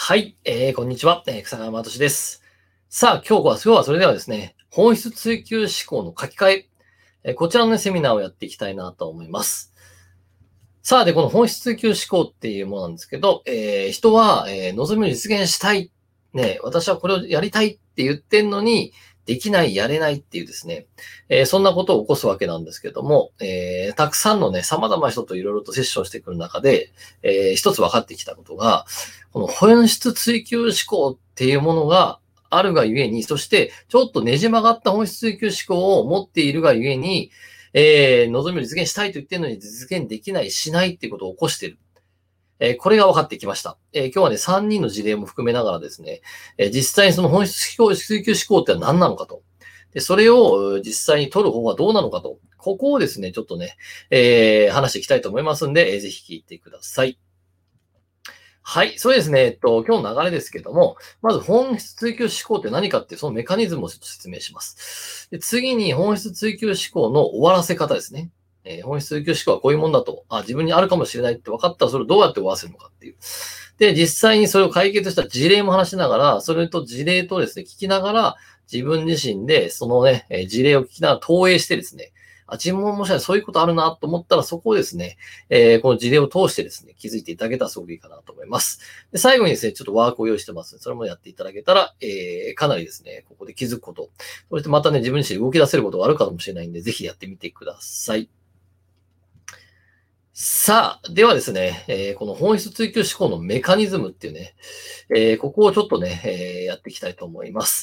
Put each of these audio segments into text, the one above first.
はい、こんにちは、草川真俊です。さあ、今日はそれではですね、本質追求思考の書き換え、こちらのね、セミナーをやっていきたいなと思います。さあ、で、この本質追求思考っていうものなんですけど、人は、望みを実現したい、ね、私はこれをやりたいって言ってんのに、できない、やれないっていうですね、そんなことを起こすわけなんですけども、たくさんのね、様々な人といろいろとセッションしてくる中で、一つ分かってきたことが、この本質追求思考っていうものがあるがゆえに、そしてちょっとねじ曲がった本質追求思考を持っているがゆえに、望みを実現したいと言ってるのに実現できない、しないっていうことを起こしている。これが分かってきました。今日はね、3人の事例も含めながらですね、実際にその本質追求思考って何なのかと。で、それを実際に取る方はどうなのかと。ここをですね、ちょっとね、話していきたいと思いますんで、ぜひ聞いてください。はい、そうですね。今日の流れですけども、まず本質追求思考って何かっていうそのメカニズムをちょっと説明します。で、次に本質追求思考の終わらせ方ですね。本質追求思考はこういうもんだと、自分にあるかもしれないって分かったらそれをどうやって終わらせるのかっていう。で、実際にそれを解決した事例も話しながら、それと事例とですね、聞きながら、自分自身でそのね、事例を聞きながら投影してですね、自分ももしかしたらそういうことあるなと思ったら、そこをですね、この事例を通してですね、気づいていただけたらすごくいいかなと思います。で、最後にですね、ちょっとワークを用意してますので、それもやっていただけたら、かなりですね、ここで気づくこと、そしてまたね、自分自身動き出せることがあるかもしれないんで、ぜひやってみてください。さあ、ではですね、この本質追求思考のメカニズムっていうね、ここをちょっとね、やっていきたいと思います。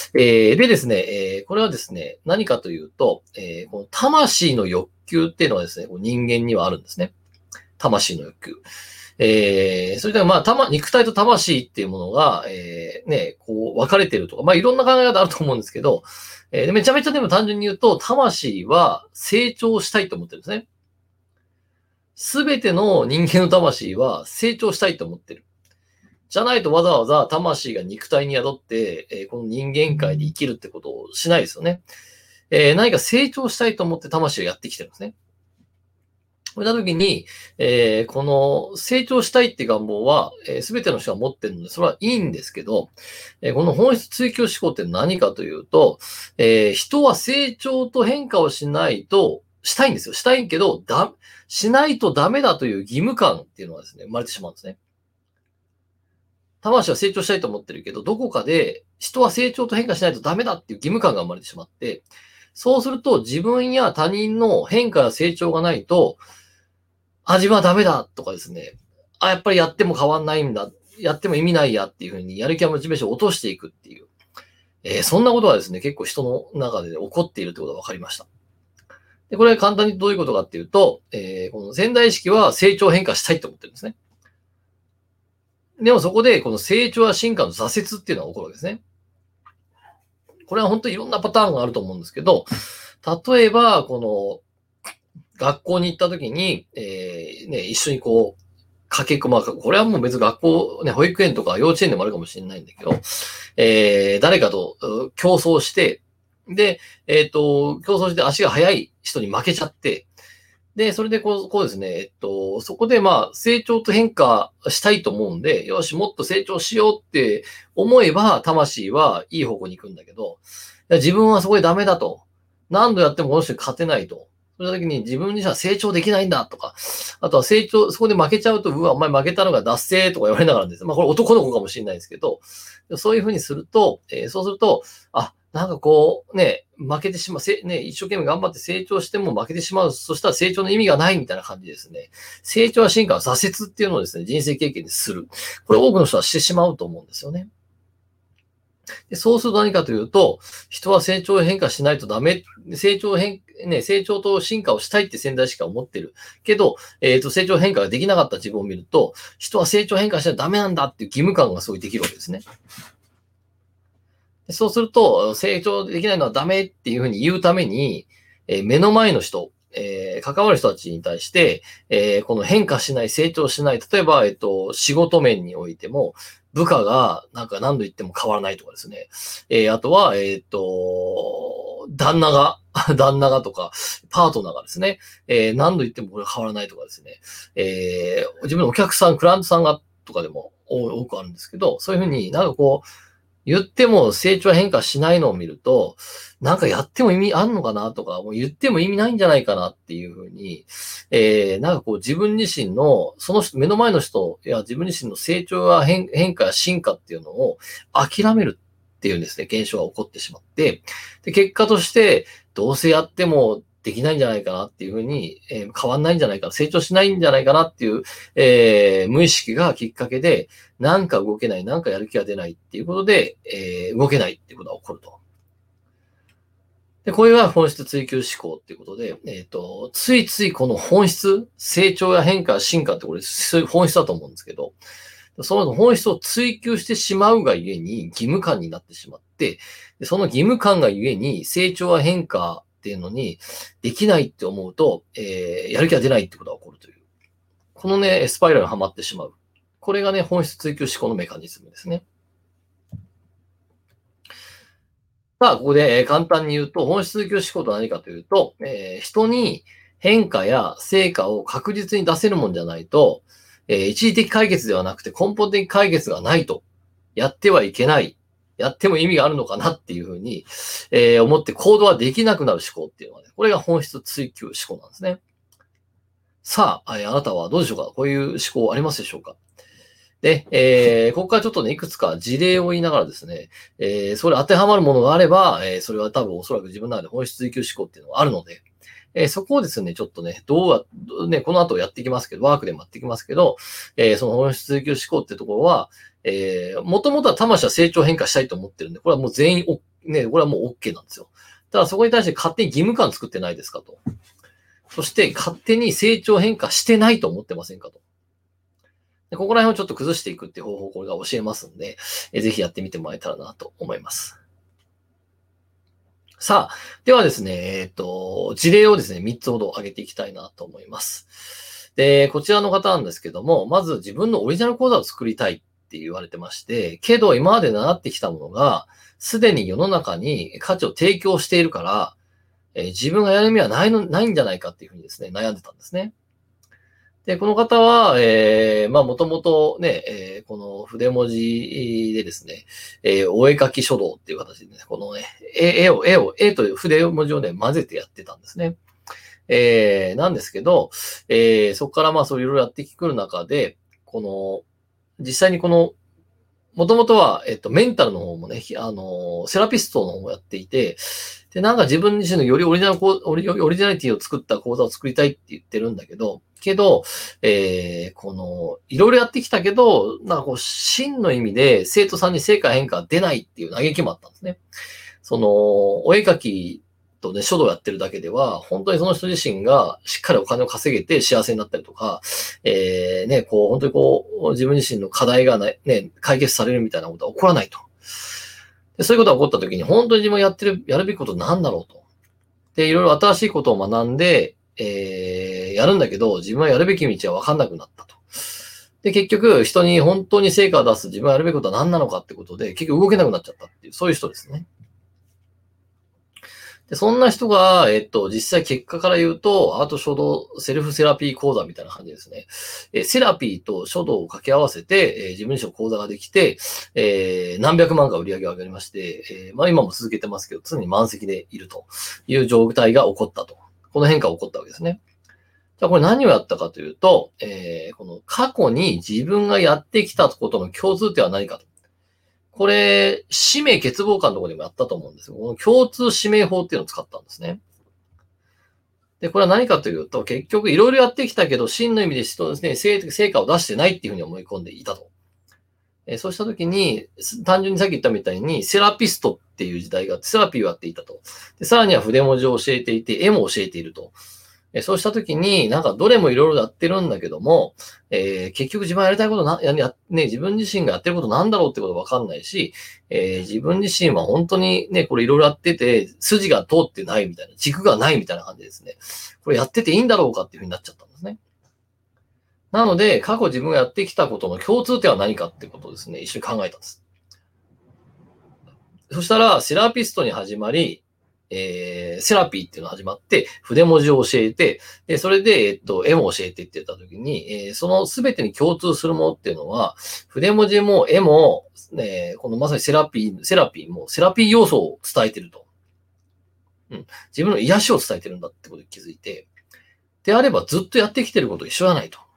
でですね、これはですね、何かというと、この魂の欲求っていうのはですね、人間にはあるんですね。魂の欲求。それではまあ、肉体と魂っていうものが、ね、こう分かれてるとか、まあいろんな考え方あると思うんですけど、めちゃめちゃでも単純に言うと、魂は成長したいと思ってるんですね。すべての人間の魂は成長したいと思ってる。じゃないとわざわざ魂が肉体に宿って、この人間界で生きるってことをしないですよね。何か成長したいと思って魂がやってきてるんですね。これた時に、この成長したいって願望は、すべての人が持ってるので、それはいいんですけど、この本質追求思考って何かというと、人は成長と変化をしないと、したいんですよ。したいけど、しないとダメだという義務感っていうのがですね、生まれてしまうんですね。魂は成長したいと思ってるけど、どこかで人は成長と変化しないとダメだっていう義務感が生まれてしまって、そうすると自分や他人の変化や成長がないと、自分はダメだとかですね、やっぱりやっても変わんないんだ、やっても意味ないやっていうふうにやる気やモチベーションを落としていくっていう、そんなことがですね、結構人の中で起こっているってことが分かりました。で、これは簡単にどういうことかっていうと、この潜在意識は成長変化したいと思ってるんですね。でもそこで、この成長や進化の挫折っていうのが起こるわけですね。これは本当にいろんなパターンがあると思うんですけど、例えば、この、学校に行った時に、一緒にこう、これはもう別に学校、ね、保育園とか幼稚園でもあるかもしれないんだけど、誰かと競争して、で、競争して足が速い人に負けちゃって、で、それでこうですね、そこでまあ、成長と変化したいと思うんで、よし、もっと成長しようって思えば、魂はいい方向に行くんだけど、自分はそこでダメだと。何度やってもこの人に勝てないと。その時に自分自身は成長できないんだとか、あとはそこで負けちゃうと、お前負けたのが脱成とか言われながらです。まあこれ男の子かもしれないですけど、そういうふうにすると、そうすると、なんかこう、ね、負けてしまう、一生懸命頑張って成長しても負けてしまう。そしたら成長の意味がないみたいな感じですね。成長や進化は挫折っていうのをですね、人生経験にする。これ多くの人はしてしまうと思うんですよね。でそうすると何かというと、人は成長変化しないとダメ、成長と進化をしたいって潜在意識が思ってる。けど、成長変化ができなかった自分を見ると、人は成長変化しないとダメなんだっていう義務感がすごいできるわけですね。そうすると、成長できないのはダメっていうふうに言うために、目の前の人、関わる人たちに対して、この変化しない、成長しない、例えば、仕事面においても、部下がなんか何度言っても変わらないとかですね。あとは、旦那が、旦那がとか、パートナーがですね、何度言ってもこれ変わらないとかですね。自分のお客さん、クライアントさんがとかでも多くあるんですけど、そういうふうになんかこう、言っても成長変化しないのを見ると、なんかやっても意味あんのかなとか、もう言っても意味ないんじゃないかなっていうふうに、なんかこう自分自身の、その人、目の前の人や自分自身の成長や変化や進化っていうのを諦めるっていうんですね、現象が起こってしまって、で、結果として、どうせやってもできないんじゃないかなっていうふうに、変わんないんじゃないかな、成長しないんじゃないかなっていう、無意識がきっかけで、なんか動けない、なんかやる気が出ないっていうことで、動けないっていうことが起こると。で、これが本質追求思考っていうことで、ついついこの本質、成長や変化、進化ってこれ、そういう本質だと思うんですけど、その本質を追求してしまうがゆえに義務感になってしまって、その義務感がゆえに成長や変化っていうのにできないって思うと、やる気が出ないってことが起こるという。このね、スパイラルにはまってしまう。これがね、本質追求思考のメカニズムですね。さあ、ここで簡単に言うと、本質追求思考とは何かというと、人に変化や成果を確実に出せるもんじゃないと、一時的解決ではなくて根本的解決がないと、やってはいけない、やっても意味があるのかなっていうふうに、思って行動はできなくなる思考っていうのはね、これが本質追求思考なんですね。さあ、あなたはどうでしょうか？こういう思考ありますでしょうか？で、ここからちょっとね、いくつか事例を言いながらですね、それ当てはまるものがあれば、それは多分おそらく自分の中で本質追求思考っていうのがあるので、そこをですね、ちょっとね、この後やっていきますけど、ワークでもやっていきますけど、その本質追求思考っていうところは、もともとは魂は成長変化したいと思ってるんで、これはもう全員ね、これはもう OK なんですよ。ただそこに対して勝手に義務感作ってないですかと。そして勝手に成長変化してないと思ってませんかと。でここら辺をちょっと崩していくっていう方法をこれが教えますんで、ぜひやってみてもらえたらなと思います。さあ、ではですね、事例をですね、3つほど挙げていきたいなと思います。で、こちらの方なんですけども、まず自分のオリジナル講座を作りたいって言われてまして、けど今まで習ってきたものが、すでに世の中に価値を提供しているから、自分がやる意味はないんじゃないかっていうふうにですね、悩んでたんですね。で、この方は、もともとね、この筆文字でですね、お絵描き書道っていう形でね、このね、絵という筆文字をね、混ぜてやってたんですね。なんですけど、そこからそういろいろやってくる中で、実際にもともとは、メンタルの方もね、セラピストの方もやっていて、で、なんか自分自身のよりオリジナリティを作った講座を作りたいって言ってるんだけど、いろいろやってきたけど、なんか真の意味で生徒さんに成果変化が出ないっていう嘆きもあったんですね。お絵描きとね、書道やってるだけでは、本当にその人自身がしっかりお金を稼げて幸せになったりとか、本当に自分自身の課題がね、解決されるみたいなことは起こらないと。でそういうことが起こった時に、本当に自分がやるべきことなんだろうと。で、いろいろ新しいことを学んで、やるんだけど、自分はやるべき道は分かんなくなったと。で、結局、人に本当に成果を出す自分がやるべきことは何なのかってことで、結局動けなくなっちゃったっていう、そういう人ですね。で、そんな人が、実際結果から言うと、アート書道セルフセラピー講座みたいな感じですね。セラピーと書道を掛け合わせて、自分自身の講座ができて、何百万か売り上げが上がりまして、今も続けてますけど、常に満席でいるという状態が起こったと。この変化が起こったわけですね。じゃあこれ何をやったかというと、この過去に自分がやってきたことの共通点は何かと。これ、使命欠乏感のところでもやったと思うんですよ。この共通使命法っていうのを使ったんですね。で、これは何かというと、結局いろいろやってきたけど、真の意味で人ですね、成果を出してないっていうふうに思い込んでいたと。そうしたときに、単純にさっき言ったみたいに、セラピストっていう時代があって、セラピーをやっていたと。で、さらには筆文字を教えていて、絵も教えていると。そうしたときに、なんかどれもいろいろやってるんだけども、結局自分がやりたいこと自分自身がやってることなんだろうってことわかんないし、自分自身は本当にね、これいろいろやってて、筋が通ってないみたいな、軸がないみたいな感じですね。これやってていいんだろうかっていうふうになっちゃったんですね。なので、過去自分がやってきたことの共通点は何かってことをですね、一緒に考えたんです。そしたら、セラピストに始まり、 セラピーっていうのが始まって、筆文字を教えて、で、それで、絵も教えてって言った時に、その全てに共通するものっていうのは、筆文字も絵も、このまさにセラピーも、セラピー要素を伝えてると。うん。自分の癒しを伝えてるんだってことに気づいて、であればずっとやってきてること一緒じゃないと。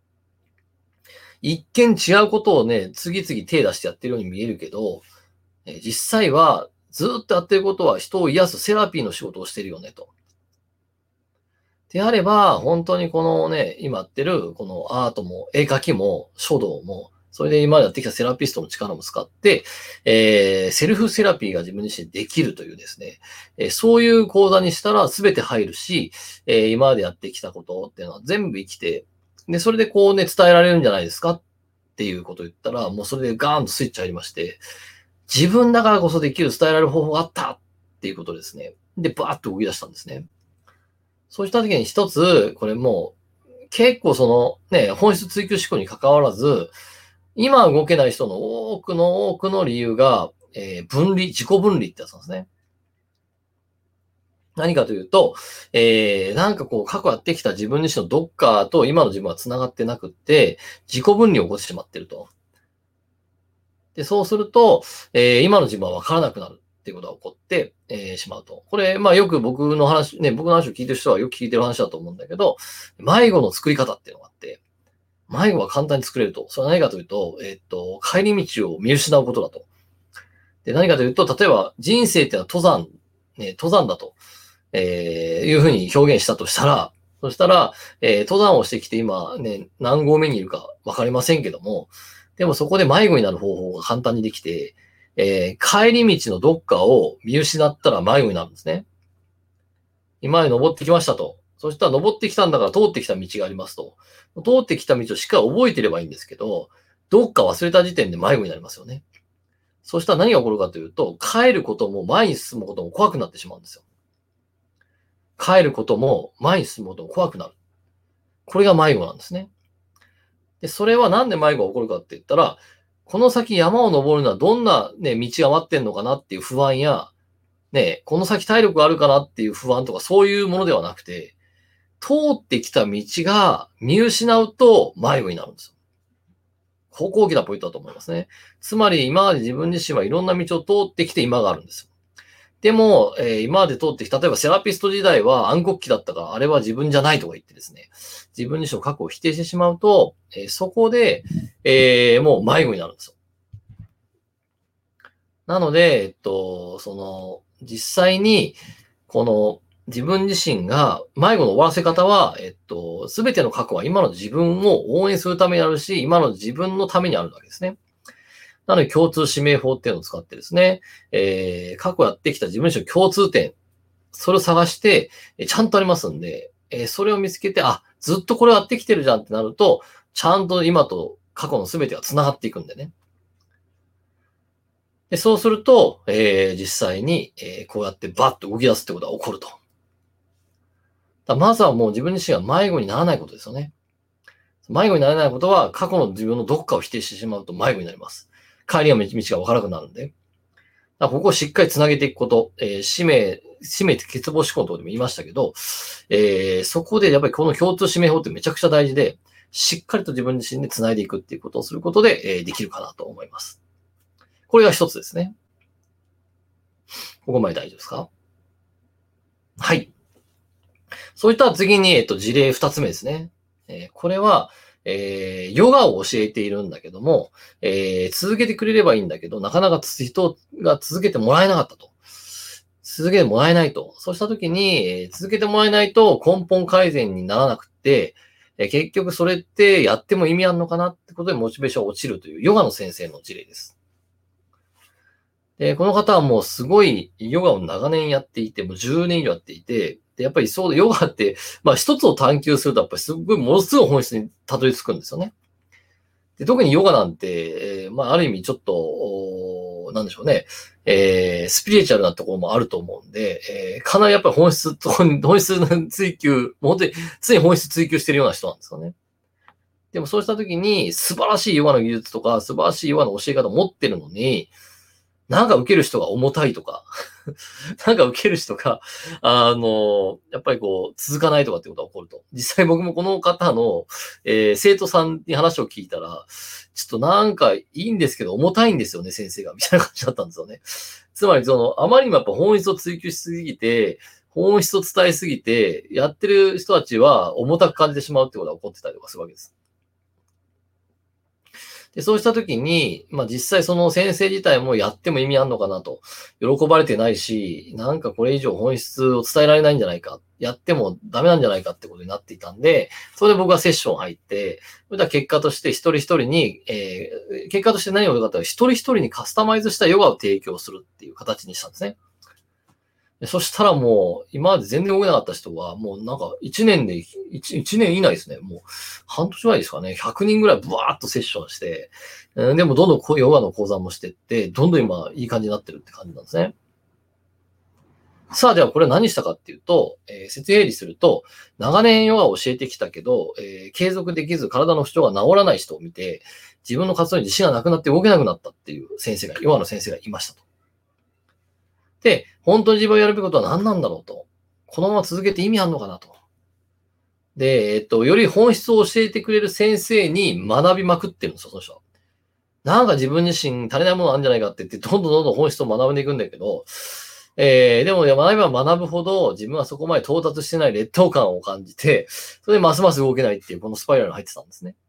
一見違うことをね、次々手出してやってるように見えるけど、実際はずっとやってることは人を癒すセラピーの仕事をしてるよねと。であれば、本当にこのね、今やってるこのアートも絵描きも書道も、それで今までやってきたセラピストの力も使って、セルフセラピーが自分自身できるというですね、そういう講座にしたら全て入るし、今までやってきたことっていうのは全部生きて、で、それでこうね、伝えられるんじゃないですかっていうことを言ったら、もうそれでガーンとスイッチ入りまして、自分だからこそできる伝えられる方法があったっていうことですね。で、バーッと動き出したんですね。そうした時に一つ、これもう、結構そのね、本質追求思考に関わらず、今動けない人の多くの理由が、自己分離ってやつなんですね。何かというと、なんかこう、過去やってきた自分自身のどっかと今の自分は繋がってなくって、自己分離を起こしてしまっていると。で、そうすると、今の自分は分からなくなるっていうことが起こって、しまうと。これ、まあよく僕の話を聞いてる人はよく聞いてる話だと思うんだけど、迷子の作り方っていうのがあって、迷子は簡単に作れると。それは何かというと、帰り道を見失うことだと。で、何かというと、例えば人生っていうのは登山だと、いうふうに表現したとしたら、そしたら、登山をしてきて今ね、何合目にいるかわかりませんけども、でもそこで迷子になる方法が簡単にできて、帰り道のどっかを見失ったら迷子になるんですね。今まで登ってきましたと。そしたら登ってきたんだから通ってきた道がありますと。通ってきた道をしっかり覚えてればいいんですけど、どっか忘れた時点で迷子になりますよね。そしたら何が起こるかというと、帰ることも前に進むことも怖くなってしまうんですよ。帰ることも前に進むことも怖くなる。これが迷子なんですね。で、それはなんで迷子が起こるかって言ったら、この先山を登るのはどんなね、道が待ってんのかなっていう不安や、ね、この先体力があるかなっていう不安とかそういうものではなくて、通ってきた道が見失うと迷子になるんですよ。ここ大きなポイントだと思いますね。つまり今まで自分自身はいろんな道を通ってきて今があるんですよ。でも、今まで通ってきた、例えばセラピスト時代は暗黒期だったから、あれは自分じゃないとか言ってですね、自分自身の過去を否定してしまうと、そこで、もう迷子になるんですよ。なので、実際に、この自分自身が迷子の終わらせ方は、すべての過去は今の自分を応援するためにあるし、今の自分のためにあるわけですね。なので、共通指名法っていうのを使ってですね、過去やってきた自分自身の共通点、それを探して、ちゃんとありますんで、それを見つけて、あ、ずっとこれやってきてるじゃんってなると、ちゃんと今と過去の全てが繋がっていくんでね。でそうすると、実際に、こうやってバッと動き出すってことが起こると。まずはもう自分自身が迷子にならないことですよね。迷子にならないことは、過去の自分のどこかを否定してしまうと迷子になります。帰りの道が分からなくなるんで。ここをしっかり繋げていくこと、使命って欠乏思考のところでも言いましたけど、そこでやっぱりこの共通指名法ってめちゃくちゃ大事で、しっかりと自分自身で繋いでいくっていうことをすることで、できるかなと思います。これが一つですね。ここまで大丈夫ですか？はい。そういった次に、事例二つ目ですね。これは、ヨガを教えているんだけども、続けてくれればいいんだけど、なかなか人が続けてもらえなかったと。続けてもらえないと。そうしたときに、続けてもらえないと根本改善にならなくて、結局それってやっても意味あるのかなってことでモチベーションが落ちるというヨガの先生の事例です。で、この方はもうすごいヨガを長年やっていて、もう10年以上やっていて、で、やっぱりそうでヨガって、まあ一つを探求するとやっぱりすごいものすごい本質にたどり着くんですよね。で、特にヨガなんて、まあある意味ちょっと、なんでしょうね、スピリチュアルなところもあると思うんで、かなりやっぱり本質の追求、本当に常に本質追求してるような人なんですよね。でもそうしたときに素晴らしいヨガの技術とか素晴らしいヨガの教え方を持ってるのに、 なんか受ける人が重たいとか、なんか受ける人が、やっぱり続かないとかってことが起こると。実際僕もこの方の、生徒さんに話を聞いたら、ちょっとなんかいいんですけど重たいんですよね、先生が、みたいな感じだったんですよね。つまりあまりにもやっぱ本質を追求しすぎて、本質を伝えすぎて、やってる人たちは重たく感じてしまうってことが起こってたりとかするわけです。で、そうしたときに、実際その先生自体もやっても意味あんのかなと。喜ばれてないし、なんかこれ以上本質を伝えられないんじゃないか。やってもダメなんじゃないかってことになっていたんで、それで僕はセッション入って、それでは結果として一人一人に、結果として何を良かったか、一人一人にカスタマイズしたヨガを提供するっていう形にしたんですね。そしたらもう、今まで全然動けなかった人が、もうなんか1年で、1年以内ですね。もう半年前ですかね。100人ぐらいブワーっとセッションして、でもどんどんヨガの講座もしてって、どんどん今いい感じになってるって感じなんですね。さあ、ではこれ何したかっていうと、説明理すると、長年ヨガを教えてきたけど、継続できず体の不調が治らない人を見て、自分の活動に自信がなくなって動けなくなったっていうヨガの先生がいましたと。で、本当に自分をやるべきことは何なんだろうと。このまま続けて意味あるのかなと。で、より本質を教えてくれる先生に学びまくってるんですよ、その人は。なんか自分自身足りないものあるんじゃないかって言って、どんどんどんどん本質を学んでいくんだけど、でも学べば学ぶほど自分はそこまで到達してない劣等感を感じて、それでますます動けないっていうこのスパイラルに入ってたんですね。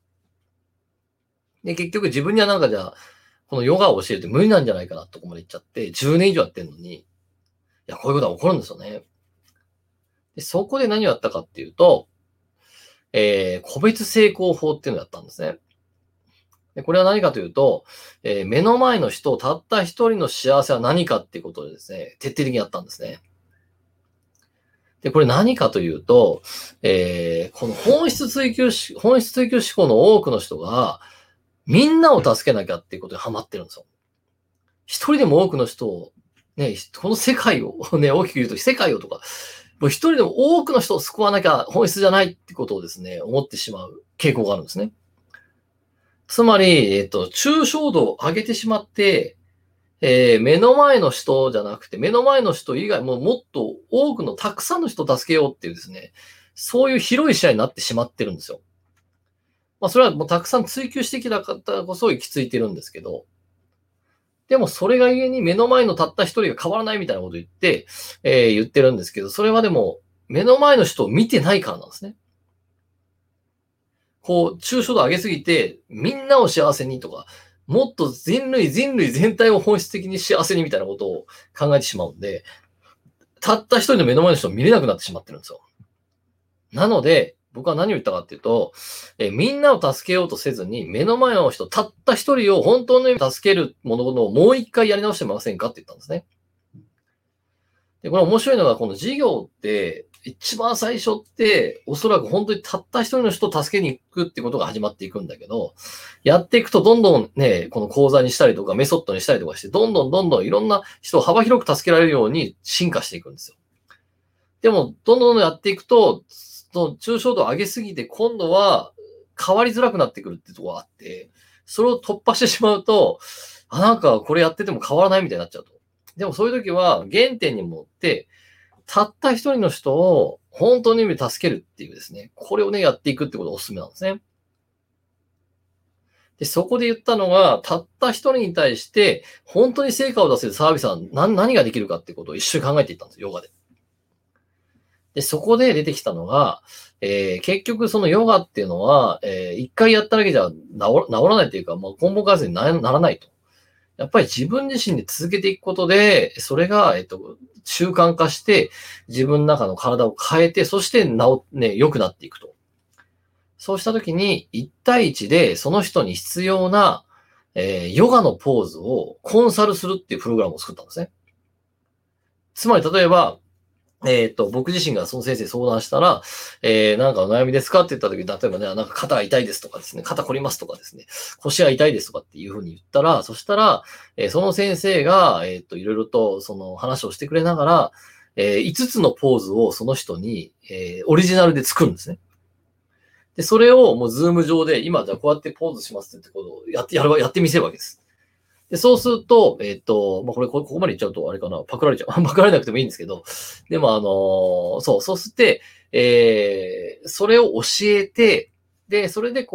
で、結局自分にはなんかじゃあ、このヨガを教えるって無理なんじゃないかなとこまで言っちゃって、10年以上やってんのに、いや、こういうことが起こるんですよね。で、そこで何をやったかっていうと、個別成功法っていうのをやったんですね。で、これは何かというと、目の前の人、たった一人の幸せは何かっていうことでですね、徹底的にやったんですね。で、これ何かというと、この本質追求思考の多くの人が、みんなを助けなきゃっていうことにハマってるんですよ。一人でも多くの人を、ね、この世界を、ね、大きく言うと世界をとか、もう一人でも多くの人を救わなきゃ本質じゃないってことをですね、思ってしまう傾向があるんですね。つまり、抽象度を上げてしまって、目の前の人じゃなくて、目の前の人以外ももっと多くのたくさんの人を助けようっていうですね、そういう広い視野になってしまってるんですよ。それはもうたくさん追求してきた方こそ行き着いてるんですけど、でもそれが故に目の前のたった一人が変わらないみたいなことを言って、言ってるんですけど、それはでも目の前の人を見てないからなんですね。抽象度を上げすぎて、みんなを幸せにとか、もっと人類全体を本質的に幸せにみたいなことを考えてしまうんで、たった一人の目の前の人を見れなくなってしまってるんですよ。なので、僕は何を言ったかっていうと、みんなを助けようとせずに、目の前の人、たった一人を本当の意味で助けるものをもう一回やり直してみませんかって言ったんですね。で、これ面白いのが、この事業って、一番最初って、おそらく本当にたった一人の人を助けに行くってことが始まっていくんだけど、やっていくとどんどんね、この講座にしたりとかメソッドにしたりとかして、どんどんいろんな人を幅広く助けられるように進化していくんですよ。でも、どんどんやっていくと、その抽象度を上げすぎて、今度は変わりづらくなってくるってところがあって、それを突破してしまうと、なんかこれやってても変わらないみたいになっちゃうと。でもそういう時は原点に持って、たった一人の人を本当の意味で助けるっていうですね、これをね、やっていくってことがおすすめなんですね。で、そこで言ったのが、たった一人に対して、本当に成果を出せるサービスは何ができるかってことを一緒に考えていったんです、ヨガで。で、そこで出てきたのが、結局そのヨガっていうのは、一回やっただけじゃ治らないというか、根本改善にならないと。やっぱり自分自身で続けていくことで、それが、習慣化して、自分の中の体を変えて、そして良くなっていくと。そうしたときに、1対1でその人に必要な、ヨガのポーズをコンサルするっていうプログラムを作ったんですね。つまり、例えば、僕自身がその先生に相談したら、なんかお悩みですかって言った時、例えばね、なんか肩が痛いですとかですね、肩凝りますとかですね、腰が痛いですとかっていうふうに言ったら、そしたら、その先生が、いろいろとその話をしてくれながら、5つのポーズをその人に、オリジナルで作るんですね。で、それをもうズーム上で、今じゃあこうやってポーズしますってことをやってみせるわけです。 で、そうすると、ここまで言っちゃうとあれかな、パクられちゃう。パクられなくてもいいんですけど、でもそうすって、それを教えて、で、それで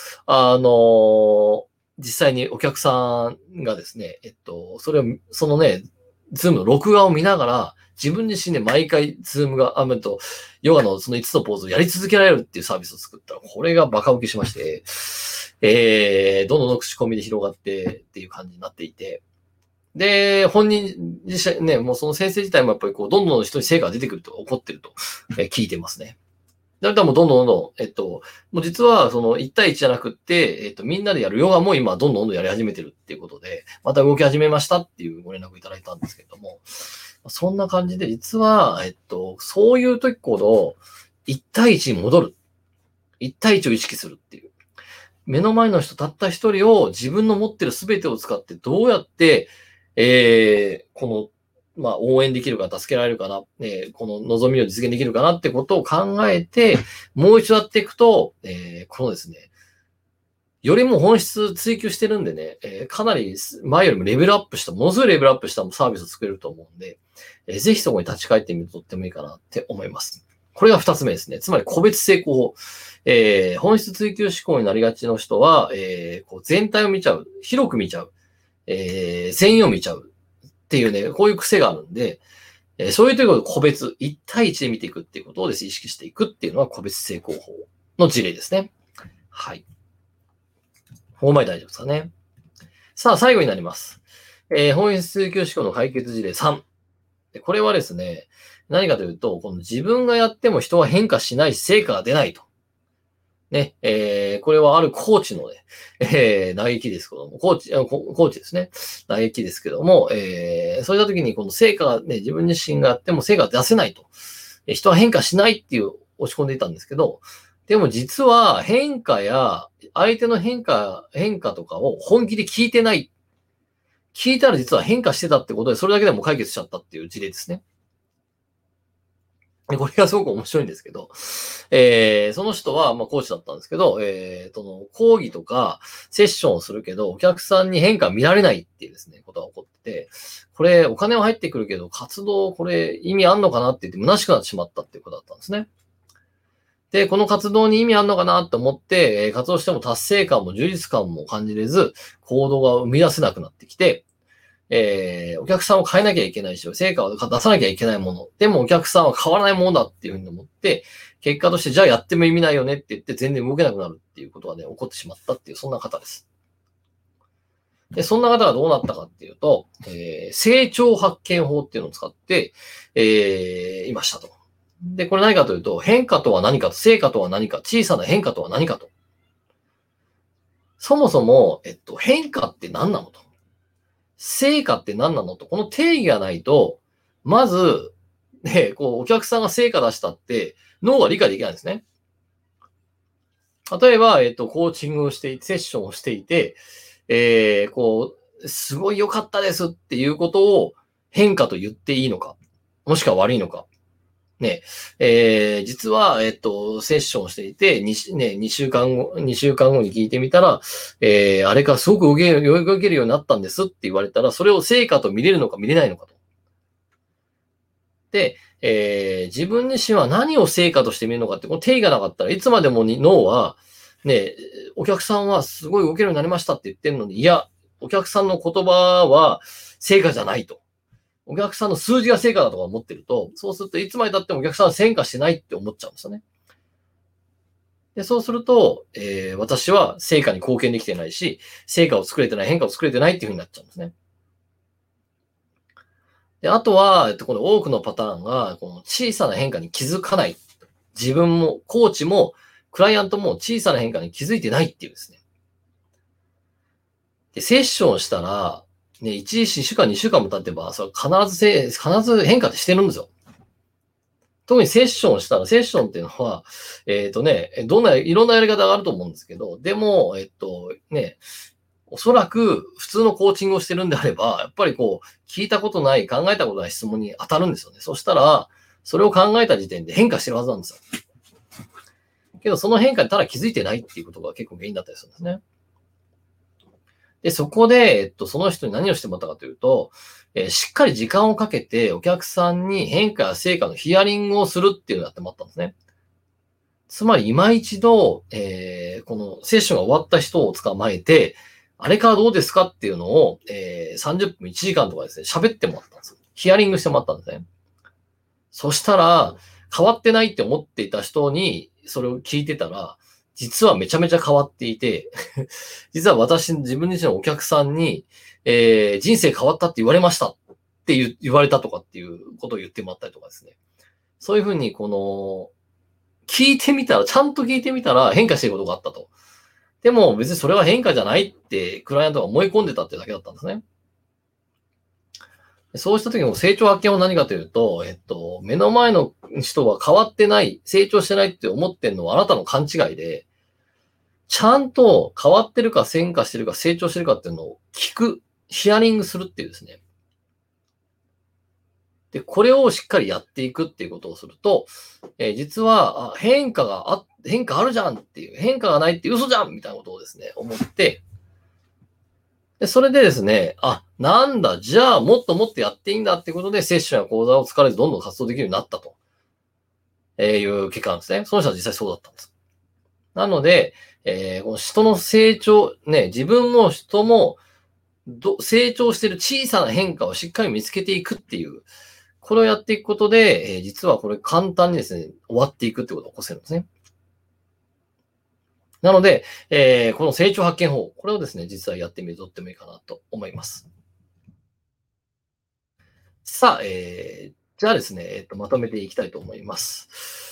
実際にお客さんがですね、そのね、ズームの録画を見ながら、自分自身で毎回ズームが、ヨガのその5つのポーズをやり続けられるっていうサービスを作ったら、これがバカ受けしまして、どんどん口コミで広がってっていう感じになっていて、で、本人自身ね、もうその先生自体もやっぱりどんどん人に成果が出てくると怒ってると、聞いてますね。だからもうどんどん、もう実はその1対1じゃなくって、みんなでやるヨガも今どんどんやり始めてるっていうことで、また動き始めましたっていうご連絡いただいたんですけれども、そんな感じで実は、そういう時ほど1対1に戻る。1対1を意識するっていう。目の前の人たった一人を自分の持ってる全てを使ってどうやって、応援できるか、助けられるかな、この望みを実現できるかなってことを考えて、もう一度やっていくと、このですね、よりも本質追求してるんでね、かなり前よりもレベルアップした、ものすごいレベルアップしたサービスを作れると思うんで、ぜひそこに立ち返ってみるととってもいいかなって思います。これが2つ目ですね。つまり個別成功法。本質追求思考になりがちの人は、全体を見ちゃう。広く見ちゃう。全員を見ちゃう。っていうね、こういう癖があるんで、そういうところを個別、1対1で見ていくっていうことをですね、意識していくっていうのは個別成功法の事例ですね。はい。ここまで大丈夫ですかね。さあ、最後になります。本質追求思考の解決事例3。これはですね、何かというと、この自分がやっても人は変化しないし、成果が出ないと。ね、これはあるコーチのね、嘆きですけども、コーチですね。嘆きですけども、そういった時にこの成果がね、自分自身がやっても成果が出せないと。人は変化しないっていう落ち込んでいたんですけど、でも実は変化や相手の変化とかを本気で聞いてない。聞いたら実は変化してたってことで、それだけでも解決しちゃったっていう事例ですね。これがすごく面白いんですけど、その人は、コーチだったんですけど、講義とかセッションをするけど、お客さんに変化見られないっていうですね、ことが起こってて、これ、お金は入ってくるけど、活動、これ、意味あんのかなって言って虚しくなってしまったっていうことだったんですね。で、この活動に意味あんのかなと思って、活動しても達成感も充実感も感じれず、行動が生み出せなくなってきて、お客さんを変えなきゃいけないし、成果を出さなきゃいけないもの。でもお客さんは変わらないものだっていうふうに思って、結果としてじゃあやっても意味ないよねって言って全然動けなくなるっていうことがね、起こってしまったっていう、そんな方です。で、そんな方がどうなったかっていうと、成長発見法っていうのを使って、いましたと。で、これ何かというと、変化とは何かと、成果とは何か、小さな変化とは何かと。そもそも、変化って何なのと。成果って何なのと、この定義がないと、まず、ね、お客さんが成果出したって、脳が理解できないんですね。例えば、コーチングをしていて、セッションをしていて、すごい良かったですっていうことを変化と言っていいのか、もしくは悪いのか。ね、実は、セッションをしていて、2週間後に聞いてみたら、あれからすごく動けるようになったんですって言われたら、それを成果と見れるのか見れないのかと。で、自分自身は何を成果として見るのかって、この定義がなかったらいつまでも脳は、ね、お客さんはすごい動けるようになりましたって言ってるのに、いや、お客さんの言葉は成果じゃないと。お客さんの数字が成果だとか思ってると、そうするといつまで経ってもお客さんは成果してないって思っちゃうんですよね。で、そうすると、私は成果に貢献できてないし、成果を作れてない、変化を作れてないっていう風になっちゃうんですね。で、あとは、この多くのパターンが、この小さな変化に気づかない。自分も、コーチも、クライアントも小さな変化に気づいてないっていうですね。で、セッションしたら、ね、1週間、2週間も経てば、それ必ず変化ってしてるんですよ。特にセッションしたら、セッションっていうのは、いろんなやり方があると思うんですけど、でも、おそらく普通のコーチングをしてるんであれば、やっぱり聞いたことない、考えたことない質問に当たるんですよね。そしたら、それを考えた時点で変化してるはずなんですよ。けど、その変化にただ気づいてないっていうことが結構原因だったりするんですね。 で、そこで、その人に何をしてもらったかというと、しっかり時間をかけてお客さんに変化や成果のヒアリングをするっていうのをやってもらったんですね。つまり今一度、このセッションが終わった人を捕まえて、あれからどうですかっていうのを、30分、1時間とかですね、喋ってもらったんです。ヒアリングしてもらったんですね。そしたら、変わってないって思っていた人に、それを聞いてたら、実はめちゃめちゃ変わっていて、実は自分自身のお客さんに、人生変わったって言われましたって言われたとかっていうことを言ってもらったりとかですね。そういうふうに、聞いてみたら、ちゃんと聞いてみたら変化していることがあったと。でも別にそれは変化じゃないってクライアントが思い込んでたってだけだったんですね。そうした時の成長発見は何かというと、目の前の人は変わってない、成長してないって思ってるのはあなたの勘違いで、ちゃんと変わってるか変化してるか成長してるかっていうのを聞く、ヒアリングするっていうですね。で、これをしっかりやっていくっていうことをすると、実は変化あるじゃんっていう、変化がないって嘘じゃんみたいなことをですね、思って、で、それでですね、なんだ、じゃあもっともっとやっていいんだってことで、セッションや講座を疲れずどんどん活動できるようになったという結果なんですね。その人は実際そうだったんです。なので、この人の成長、ね、自分も人も成長している小さな変化をしっかり見つけていくっていう、これをやっていくことで、実はこれ簡単にですね、終わっていくってことを起こせるんですね。なので、この成長発見法、これをですね、実はやってみるととってもいいかなと思います。さあ、じゃあですね、まとめていきたいと思います。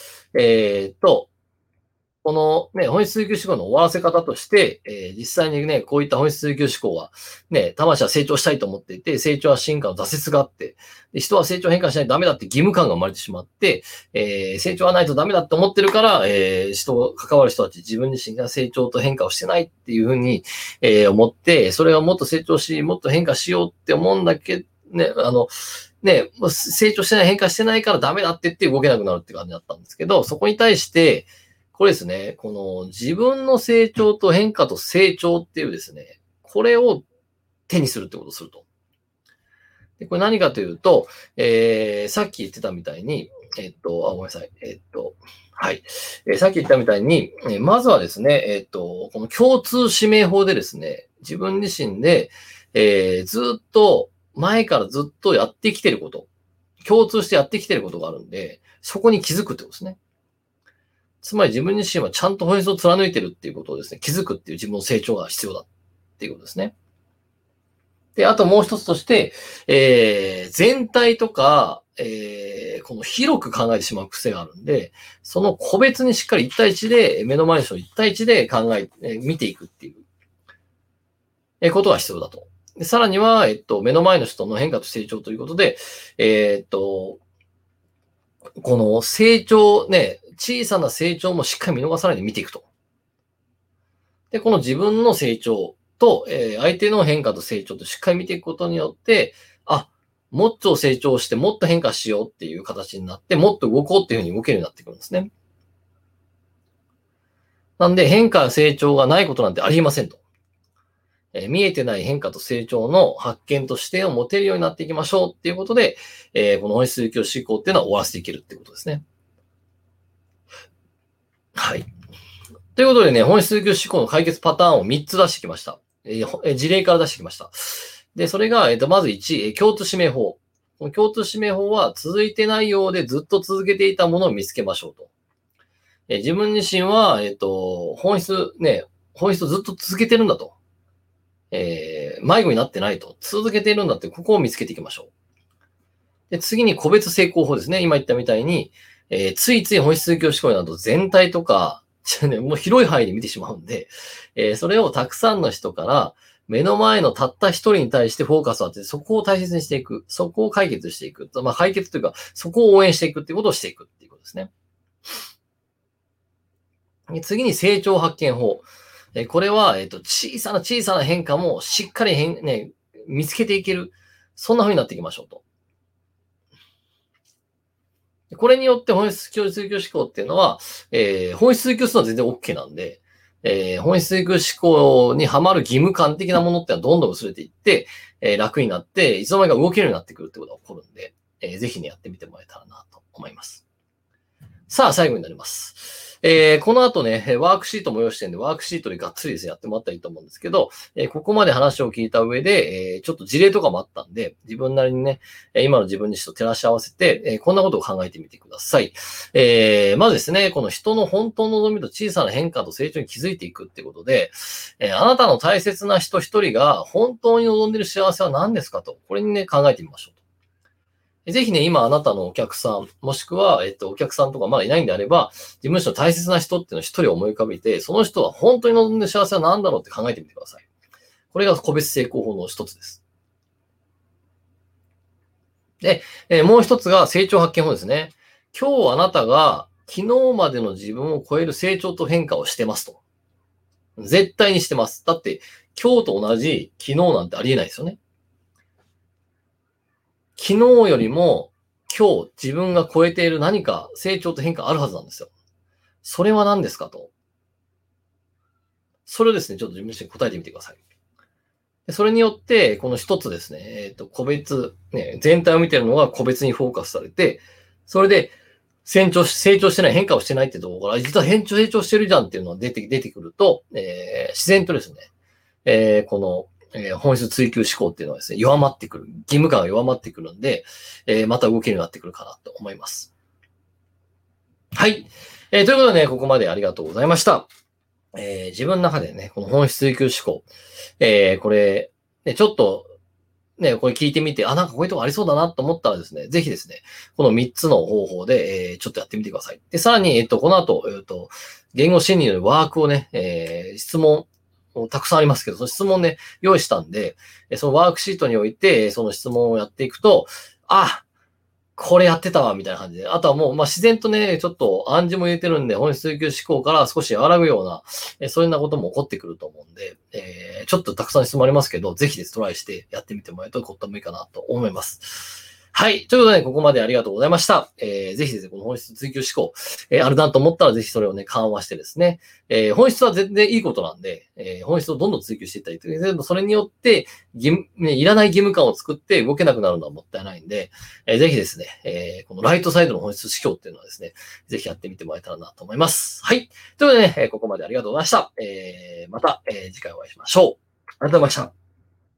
このね、本質追求思考の終わらせ方として、実際にね、こういった本質追求思考は、ね、魂は成長したいと思っていて、成長は進化の挫折があって、で人は成長変化しないとダメだって義務感が生まれてしまって、成長はないとダメだって思ってるから、関わる人たち、自分自身が成長と変化をしてないっていうふうに、思って、それがもっと成長し、もっと変化しようって思うんだけね、成長してない、変化してないからダメだって言って動けなくなるって感じだったんですけど、そこに対して、これですね、この自分の成長と変化と成長っていうですね、これを手にするってことをすると。でこれ何かというと、さっき言ってたみたいに、ごめんなさい。はい。さっき言ったみたいに、まずはですね、この共通指名法でですね、自分自身で、ずっと、前からずっとやってきてること、共通してやってきてることがあるんで、そこに気づくってことですね。つまり自分自身はちゃんと本質を貫いてるっていうことをですね、気づくっていう自分の成長が必要だっていうことですね。で、あともう一つとして、全体とか、この広く考えてしまう癖があるんで、その個別にしっかり1対1で、目の前の人を1対1で見ていくっていう、ことが必要だと。でさらには、目の前の人の変化と成長ということで、この成長ね、小さな成長もしっかり見逃さないで見ていくと。で、この自分の成長と、相手の変化と成長としっかり見ていくことによって、もっと成長してもっと変化しようっていう形になって、もっと動こうっていうふうに動けるようになってくるんですね。なんで変化や成長がないことなんてありえませんと。見えてない変化と成長の発見と視点を持てるようになっていきましょうっていうことで、この本質追求思考っていうのは終わらせていけるっていうことですね。はい。ということでね、本質追求思考の解決パターンを3つ出してきました。事例から出してきました。で、それが、まず1、共通指名法。この共通指名法は続いてないようでずっと続けていたものを見つけましょうと。自分自身は、本質をずっと続けてるんだと。迷子になってないと。続けているんだって、ここを見つけていきましょう。で、次に個別成功法ですね。今言ったみたいに、ついつい本質追求思考など全体とか、もう広い範囲で見てしまうんで、それをたくさんの人から目の前のたった一人に対してフォーカスを当てて、そこを大切にしていく。そこを解決していく。解決というか、そこを応援していくっていうことをしていくっていうことですね。次に成長発見法。これは、小さな変化もしっかり見つけていける。そんな風になっていきましょうと。これによって本質追求思考っていうのは、本質追求するのは全然 OK なんで、 本質追求思考にはまる義務感的なものってのはどんどん薄れていって、楽になって、いつの間にか動けるようになってくるってことが起こるんで、ぜひね、やってみてもらえたらなと思います。さあ、最後になります。この後ね、ワークシートも用意してるんで、ワークシートでがっつりですね、やってもらったらいいと思うんですけど、ここまで話を聞いた上で、ちょっと事例とかもあったんで、自分なりにね、今の自分自身と照らし合わせて、こんなことを考えてみてください。まずですね、この人の本当の望みと小さな変化と成長に気づいていくってことで、あなたの大切な人一人が本当に望んでいる幸せは何ですかと、これにね、考えてみましょう。ぜひね、今あなたのお客さん、もしくは、お客さんとかまだいないんであれば、自分自身の大切な人っていうのを一人思い浮かべて、その人は本当に望んでる幸せは何だろうって考えてみてください。これが個別成功法の一つです。で、もう一つが成長発見法ですね。今日あなたが昨日までの自分を超える成長と変化をしてますと。絶対にしてます。だって、今日と同じ昨日なんてありえないですよね。昨日よりも今日自分が超えている何か成長と変化あるはずなんですよ。それは何ですかと。それをですね、ちょっと自分自身答えてみてください。それによって、この一つですね、個別、ね、全体を見てるのが個別にフォーカスされて、それで成長してない、変化をしてないってところから、実は成長してるじゃんっていうのが出てくると、自然とですね、この、本質追求思考っていうのはですね、弱まってくる。義務感が弱まってくるんで、また動けるようになってくるかなと思います。はい。ということでね、ここまでありがとうございました。自分の中でね、この本質追求思考、これ、ね、ちょっと、ね、これ聞いてみて、なんかこういうとこありそうだなと思ったらですね、ぜひですね、この3つの方法で、ちょっとやってみてください。で、さらに、この後、言語心理のワークをね、質問、たくさんありますけど、その質問ね、用意したんで、そのワークシートにおいて、その質問をやっていくと、これやってたわ、みたいな感じで。あとはもう、自然とね、ちょっと暗示も入れてるんで、本質追求思考から少し和らぐような、そういうようなことも起こってくると思うんで、ちょっとたくさん質問ありますけど、ぜひです、トライしてやってみてもらえると、とってもいいかなと思います。はい。ということで、ここまでありがとうございました。ぜひですね、この本質追求思考、あるなと思ったら、ぜひそれをね、緩和してですね、本質は全然いいことなんで、本質をどんどん追求していったりという、それによって、いらない義務感を作って動けなくなるのはもったいないんで、ぜひですね、このライトサイドの本質指標っていうのはですね、ぜひやってみてもらえたらなと思います。はい。ということでね、ここまでありがとうございました。また、次回お会いしましょう。ありがとうございました。